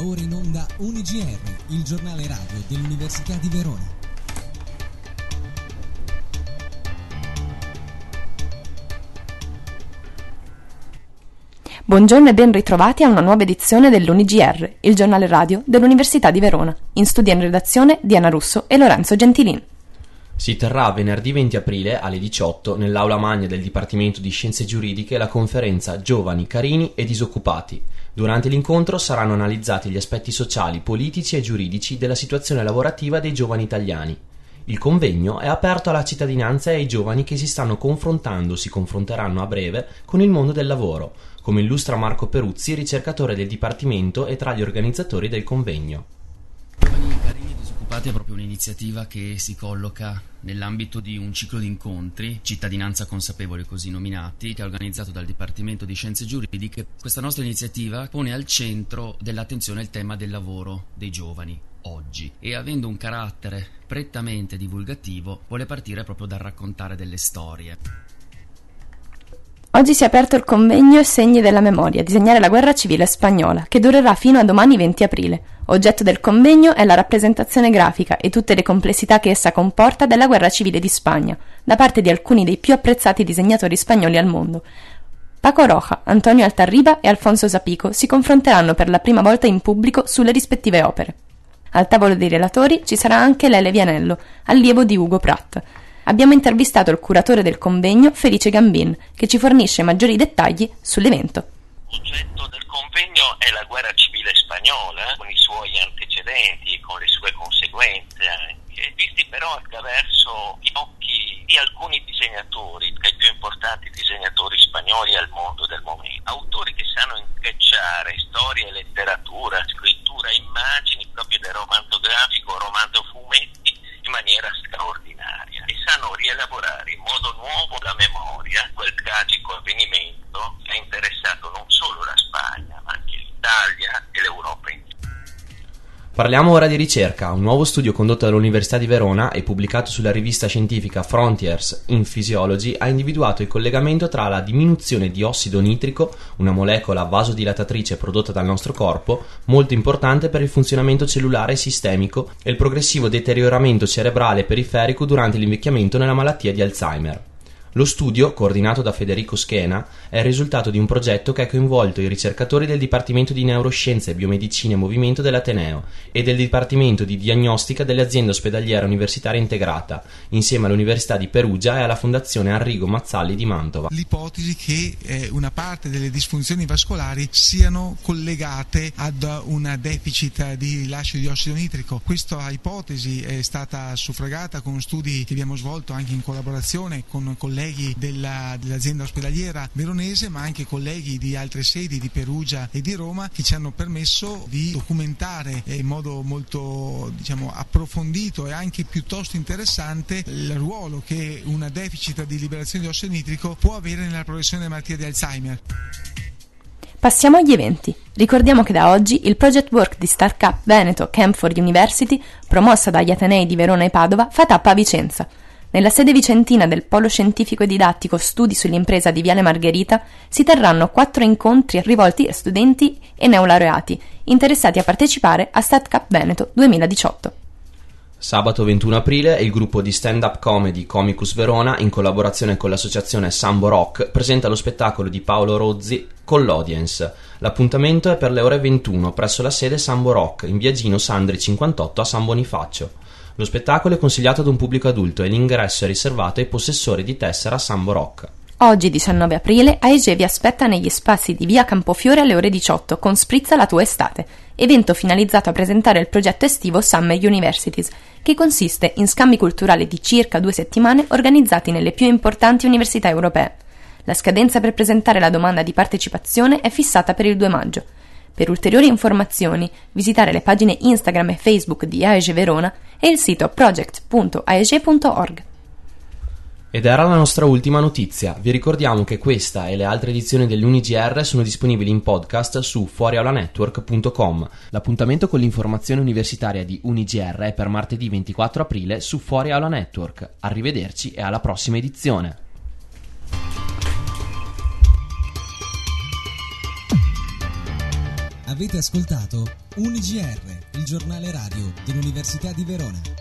Va ora in onda UniGR, il giornale radio dell'Università di Verona. Buongiorno e ben ritrovati a una nuova edizione dell'UniGR, il giornale radio dell'Università di Verona. In studio e in redazione Diana Russo e Lorenzo Gentilin. Si terrà venerdì 20 aprile alle 18 nell'aula magna del Dipartimento di Scienze Giuridiche la conferenza Giovani, Carini e Disoccupati. Durante l'incontro saranno analizzati gli aspetti sociali, politici e giuridici della situazione lavorativa dei giovani italiani. Il convegno è aperto alla cittadinanza e ai giovani che si stanno confrontando o si confronteranno a breve con il mondo del lavoro, come illustra Marco Peruzzi, ricercatore del Dipartimento e tra gli organizzatori del convegno. Giovani, Carini e Disoccupati è proprio un'iniziativa che si colloca nell'ambito di un ciclo di incontri, cittadinanza consapevole così nominati, che è organizzato dal Dipartimento di Scienze Giuridiche. Questa nostra iniziativa pone al centro dell'attenzione il tema del lavoro dei giovani oggi e, avendo un carattere prettamente divulgativo, vuole partire proprio dal raccontare delle storie. Oggi si è aperto il convegno Segni della memoria, disegnare la guerra civile spagnola, che durerà fino a domani 20 aprile. Oggetto del convegno è la rappresentazione grafica e tutte le complessità che essa comporta della guerra civile di Spagna, da parte di alcuni dei più apprezzati disegnatori spagnoli al mondo. Paco Roja, Antonio Altarriba e Alfonso Zapico si confronteranno per la prima volta in pubblico sulle rispettive opere. Al tavolo dei relatori ci sarà anche Lele Vianello, allievo di Ugo Pratt. Abbiamo intervistato il curatore del convegno, Felice Gambin, che ci fornisce maggiori dettagli sull'evento. L'oggetto del convegno è la guerra civile spagnola, con i suoi antecedenti e con le sue conseguenze anche, visti però attraverso gli occhi di alcuni disegnatori, tra i più importanti disegnatori spagnoli al mondo del momento. Autori che sanno intrecciare storia e letteratura, scrittura e immagini proprio del romanzo grafico, romanzo fumetti, in maniera straordinaria, e sanno rielaborare in modo nuovo la memoria, quel tragico avvenimento che ha interessato non solo la Spagna, ma anche l'Italia e l'Europa intera. Parliamo ora di ricerca. Un nuovo studio condotto dall'Università di Verona e pubblicato sulla rivista scientifica Frontiers in Physiology ha individuato il collegamento tra la diminuzione di ossido nitrico, una molecola vasodilatatrice prodotta dal nostro corpo, molto importante per il funzionamento cellulare e sistemico, e il progressivo deterioramento cerebrale periferico durante l'invecchiamento nella malattia di Alzheimer. Lo studio, coordinato da Federico Schena, è il risultato di un progetto che ha coinvolto i ricercatori del Dipartimento di Neuroscienze, Biomedicina e Movimento dell'Ateneo e del Dipartimento di Diagnostica dell'Azienda Ospedaliera Universitaria Integrata, insieme all'Università di Perugia e alla Fondazione Arrigo Mazzalli di Mantova. L'ipotesi che una parte delle disfunzioni vascolari siano collegate ad un deficit di rilascio di ossido nitrico. Questa ipotesi è stata suffragata con studi che abbiamo svolto anche in collaborazione con colleghi dell'azienda ospedaliera veronese, ma anche colleghi di altre sedi di Perugia e di Roma, che ci hanno permesso di documentare in modo molto approfondito e anche piuttosto interessante il ruolo che un deficit di liberazione di ossido nitrico può avere nella progressione della malattia di Alzheimer. Passiamo agli eventi. Ricordiamo che da oggi il Project Work di Startup Veneto Camford University, promossa dagli Atenei di Verona e Padova, fa tappa a Vicenza. Nella sede vicentina del Polo Scientifico e Didattico Studi sull'Impresa di Viale Margherita si terranno 4 incontri rivolti a studenti e neolaureati interessati a partecipare a StartCup Veneto 2018. Sabato 21 aprile il gruppo di stand-up comedy Comicus Verona, in collaborazione con l'associazione Sambo Rock, presenta lo spettacolo di Paolo Rozzi con l'Audience. L'appuntamento è per le ore 21 presso la sede Sambo Rock, in via Gino Sandri 58 a San Bonifacio. Lo spettacolo è consigliato ad un pubblico adulto e l'ingresso è riservato ai possessori di tessera Sambo Rock. Oggi 19 aprile AEG vi aspetta negli spazi di via Campofiore alle ore 18 con Sprizza la tua estate, evento finalizzato a presentare il progetto estivo Summer Universities, che consiste in scambi culturali di circa 2 settimane organizzati nelle più importanti università europee. La scadenza per presentare la domanda di partecipazione è fissata per il 2 maggio. Per ulteriori informazioni visitare le pagine Instagram e Facebook di AEG Verona e il sito project.aeg.org. Ed era la nostra ultima notizia. Vi ricordiamo che questa e le altre edizioni dell'UniGR sono disponibili in podcast su fuoriaulanetwork.com. L'appuntamento con l'informazione universitaria di UniGR è per martedì 24 aprile su Fuori Aula Network. Arrivederci e alla prossima edizione. Avete ascoltato UniGR, il giornale radio dell'Università di Verona.